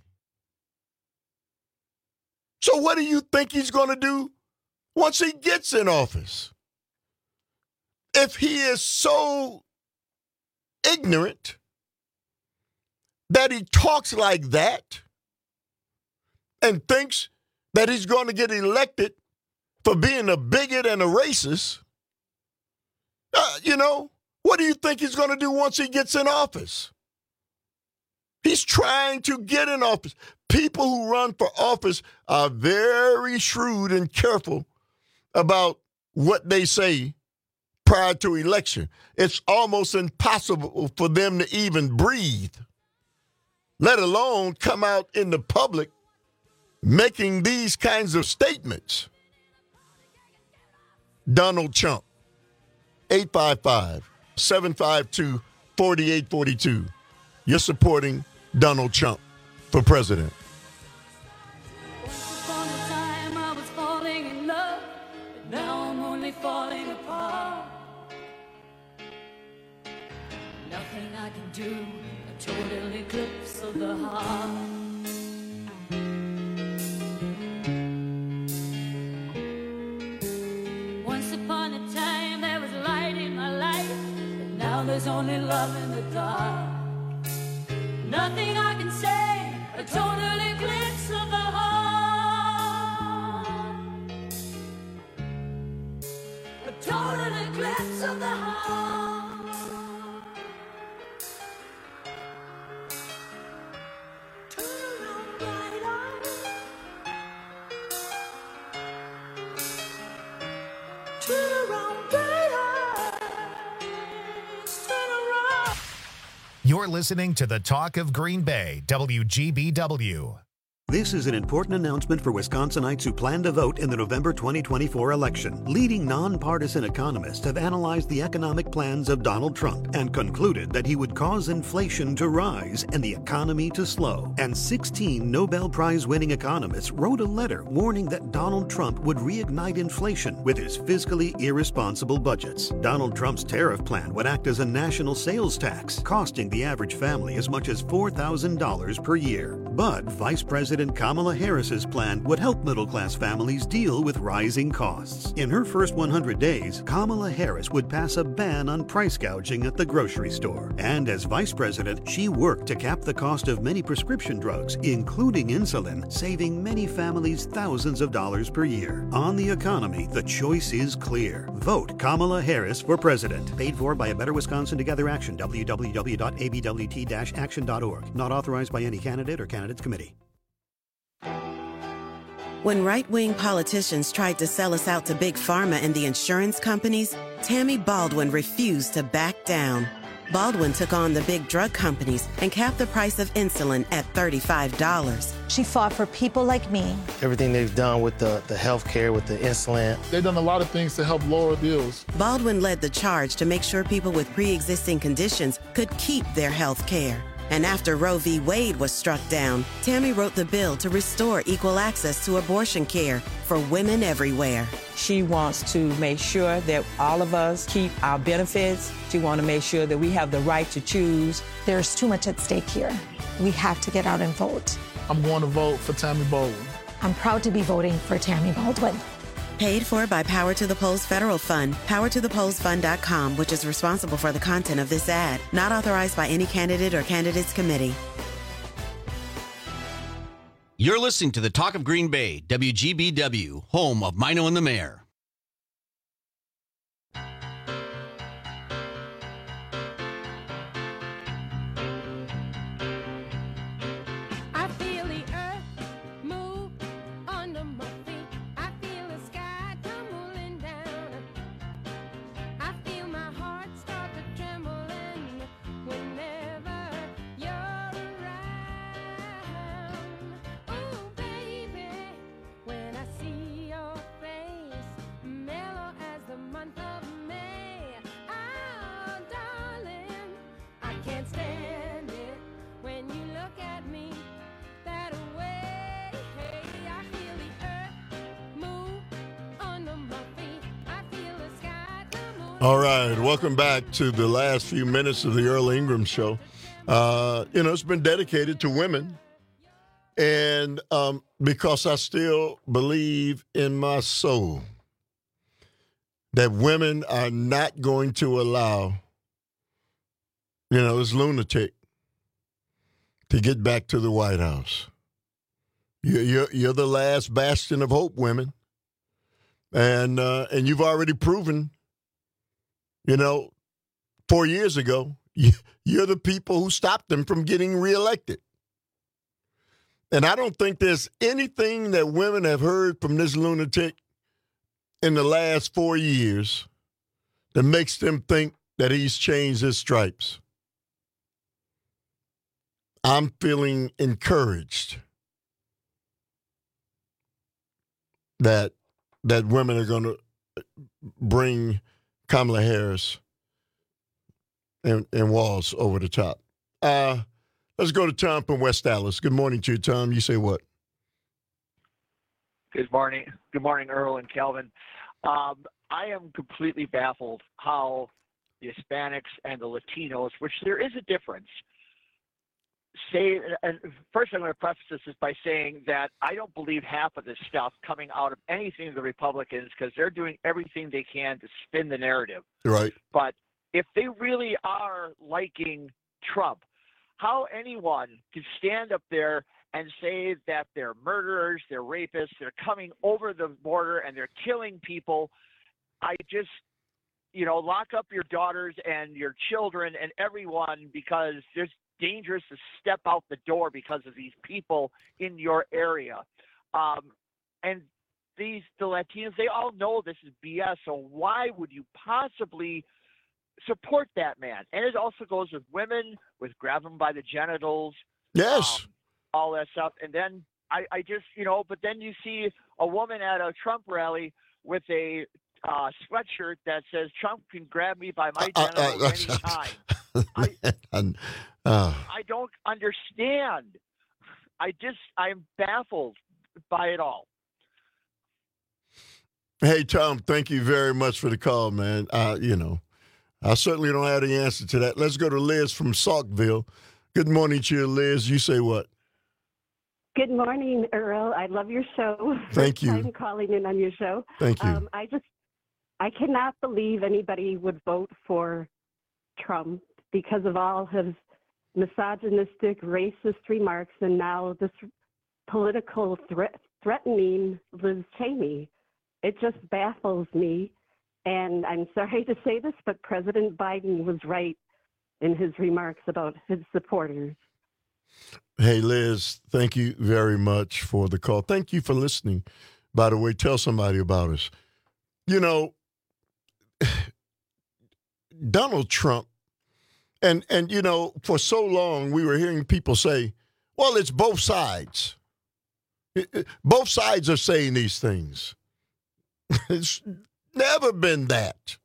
So what do you think he's going to do once he gets in office? If he is so ignorant that he talks like that and thinks that he's going to get elected for being a bigot and a racist, uh, you know, what do you think he's going to do once he gets in office? He's trying to get in office. People who run for office are very shrewd and careful about what they say prior to election. It's almost impossible for them to even breathe, let alone come out in the public making these kinds of statements. Donald Trump, eight five five, seven five two, four eight four two. You're supporting Donald Trump for president. Once upon a time I was falling in love, but now I'm only falling apart. Nothing I can do, a total eclipse of the heart. Once upon a time there was light in my life, but now there's only love in the dark. Nothing I can say, a total eclipse of the heart. A total You're listening to the Talk of Green Bay, W G B W. This is an important announcement for Wisconsinites who plan to vote in the November twenty twenty-four election. Leading nonpartisan economists have analyzed the economic plans of Donald Trump and concluded that he would cause inflation to rise and the economy to slow. And sixteen Nobel Prize-winning economists wrote a letter warning that Donald Trump would reignite inflation with his fiscally irresponsible budgets. Donald Trump's tariff plan would act as a national sales tax, costing the average family as much as four thousand dollars per year. But Vice President Kamala Harris's plan would help middle-class families deal with rising costs. In her first one hundred days, Kamala Harris would pass a ban on price gouging at the grocery store. And as vice president, she worked to cap the cost of many prescription drugs, including insulin, saving many families thousands of dollars per year. On the economy, the choice is clear. Vote Kamala Harris for president. Paid for by A Better Wisconsin Together Action, w w w dot a b w t dash action dot org. Not authorized by any candidate or candidates committee. When right-wing politicians tried to sell us out to Big Pharma and the insurance companies, Tammy Baldwin refused to back down. Baldwin took on the big drug companies and capped the price of insulin at thirty-five dollars. She fought for people like me. Everything they've done with the, the health care, with the insulin. They've done a lot of things to help lower bills. Baldwin led the charge to make sure people with pre-existing conditions could keep their health care. And after Roe v. Wade was struck down, Tammy wrote the bill to restore equal access to abortion care for women everywhere. She wants to make sure that all of us keep our benefits. She wants to make sure that we have the right to choose. There's too much at stake here. We have to get out and vote. I'm going to vote for Tammy Baldwin. I'm proud to be voting for Tammy Baldwin. Paid for by Power to the Polls Federal Fund, power to the polls fund dot com, which is responsible for the content of this ad. Not authorized by any candidate or candidates committee. You're listening to the Talk of Green Bay, W G B W, home of Mino and the Mayor. All right, welcome back to the last few minutes of the Earl Ingram Show. Uh, you know, it's been dedicated to women, and um, because I still believe in my soul that women are not going to allow, you know, this lunatic to get back to the White House. You're, you're, you're the last bastion of hope, women, and uh, and you've already proven. You know, four years ago, you're the people who stopped them from getting reelected. And I don't think there's anything that women have heard from this lunatic in the last four years that makes them think that he's changed his stripes. I'm feeling encouraged that that women are going to bring Kamala Harris and, and Walz over the top. Uh, let's go to Tom from West Dallas. Good morning to you, Tom. You say what? Good morning. Good morning, Earl and Calvin. Um, I am completely baffled how the Hispanics and the Latinos, which there is a difference, say, and first I'm going to preface this by saying that I don't believe half of this stuff coming out of anything of the Republicans because they're doing everything they can to spin the narrative. Right. But if they really are liking Trump, how anyone can stand up there and say that they're murderers, they're rapists, they're coming over the border and they're killing people, I just, you know, lock up your daughters and your children and everyone because there's dangerous to step out the door because of these people in your area. Um, and these, the Latinos, they all know this is B S. So why would you possibly support that man. And it also goes with women, with grab them by the genitals. Yes. Um, all that stuff. And then I, I just, you know, but then you see a woman at a Trump rally with a uh, sweatshirt that says, Trump can grab me by my genitals uh, uh, uh, anytime. I, uh, I don't understand. I just, I'm baffled by it all. Hey, Tom, thank you very much for the call, man. Uh, you know, I certainly don't have the answer to that. Let's go to Liz from Saukville. Good morning to you, Liz. You say what? Good morning, Earl. I love your show. Thank you. I'm calling in on your show. Thank you. Um, I just, I cannot believe anybody would vote for Trump because of all his misogynistic, racist remarks, and now this political threat threatening Liz Cheney. It just baffles me. And I'm sorry to say this, but President Biden was right in his remarks about his supporters. Hey, Liz, thank you very much for the call. Thank you for listening. By the way, tell somebody about us. You know, Donald Trump, and, and, you know, for so long we were hearing people say, well, it's both sides. It, it, both sides are saying these things. It's never been that.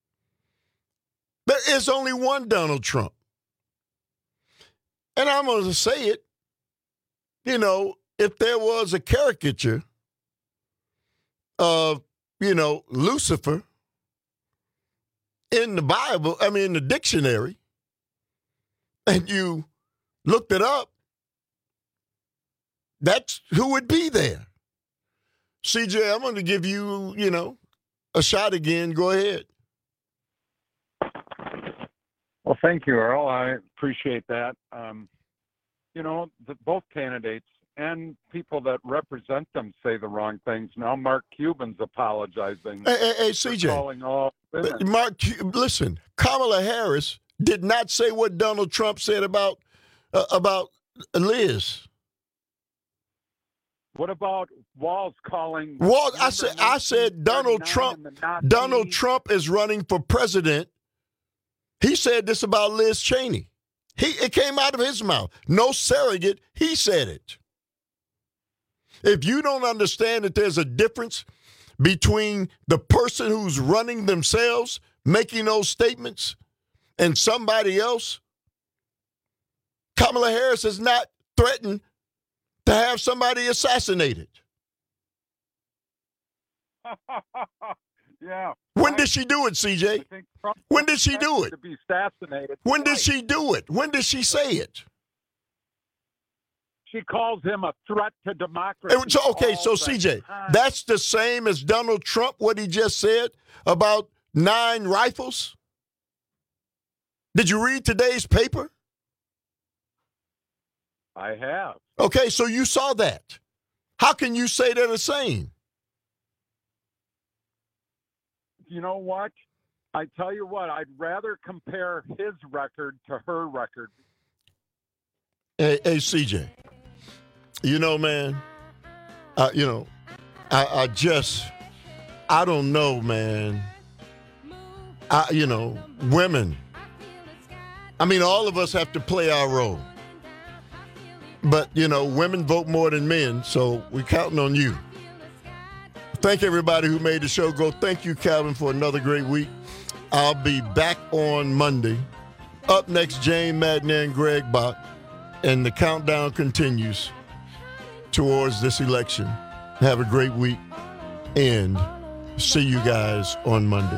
There is only one Donald Trump. And I'm going to say it, you know, if there was a caricature of, you know, Lucifer in the Bible, I mean, in the dictionary, and you looked it up, that's who would be there. C J, I'm going to give you, you know, a shot again. Go ahead. Well, thank you, Earl. I appreciate that. Um, you know, the, both candidates and people that represent them say the wrong things. Now Mark Cuban's apologizing. Hey, hey, hey C J. Calling all women. Mark, listen, Kamala Harris did not say what Donald Trump said about uh, about Liz. What about Walz calling? Walz, I said, I said Donald Trump. Donald Trump is running for president. He said this about Liz Cheney. He it came out of his mouth. No surrogate. He said it. If you don't understand that there's a difference between the person who's running themselves, making those statements, and somebody else, Kamala Harris has not threatened to have somebody assassinated. Yeah. When did she do it, C J? When did she do it? To be assassinated. When did she do it? When did she say it? She calls him a threat to democracy. It, so, okay, so C J, that's the same as Donald Trump, what he just said about nine rifles? Did you read today's paper? I have. Okay, so you saw that. How can you say they're the same? You know what? I tell you what, I'd rather compare his record to her record. Hey, hey C J, you know, man, uh, you know, I, I just, I don't know, man. I, you know, women. I mean, all of us have to play our role. But, you know, women vote more than men, so we're counting on you. Thank everybody who made the show go. Thank you, Calvin, for another great week. I'll be back on Monday. Up next, Jane Madden and Greg Bach. And the countdown continues towards this election. Have a great week. And see you guys on Monday.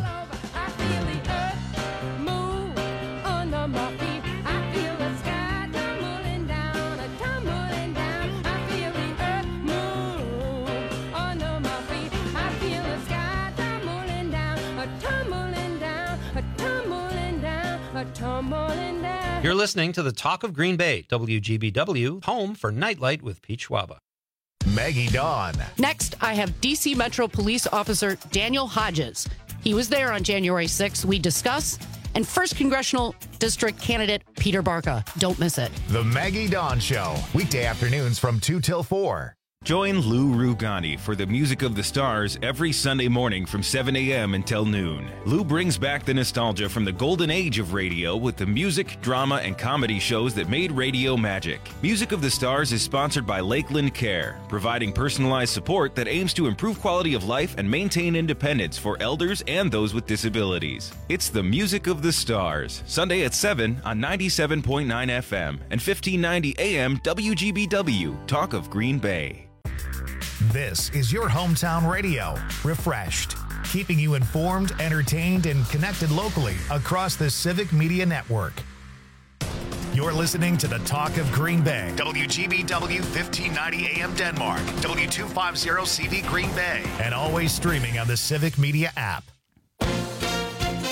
You're listening to the Talk of Green Bay, W G B W, home for Nightlight with Pete Schwaba. Maggie Dawn. Next, I have D C Metro Police Officer Daniel Hodges. He was there on January sixth. We discuss. And first Congressional District candidate Peter Barca. Don't miss it. The Maggie Dawn Show, weekday afternoons from two till four. Join Lou Rugani for the Music of the Stars every Sunday morning from seven a.m. until noon. Lou brings back the nostalgia from the golden age of radio with the music, drama, and comedy shows that made radio magic. Music of the Stars is sponsored by Lakeland Care, providing personalized support that aims to improve quality of life and maintain independence for elders and those with disabilities. It's the Music of the Stars, Sunday at seven on ninety-seven point nine F M and fifteen ninety A M W G B W, Talk of Green Bay. This is your hometown radio, refreshed, keeping you informed, entertained, and connected locally across the Civic Media Network. You're listening to the Talk of Green Bay, W G B W fifteen ninety A M Denmark, W two fifty C V Green Bay, and always streaming on the Civic Media app.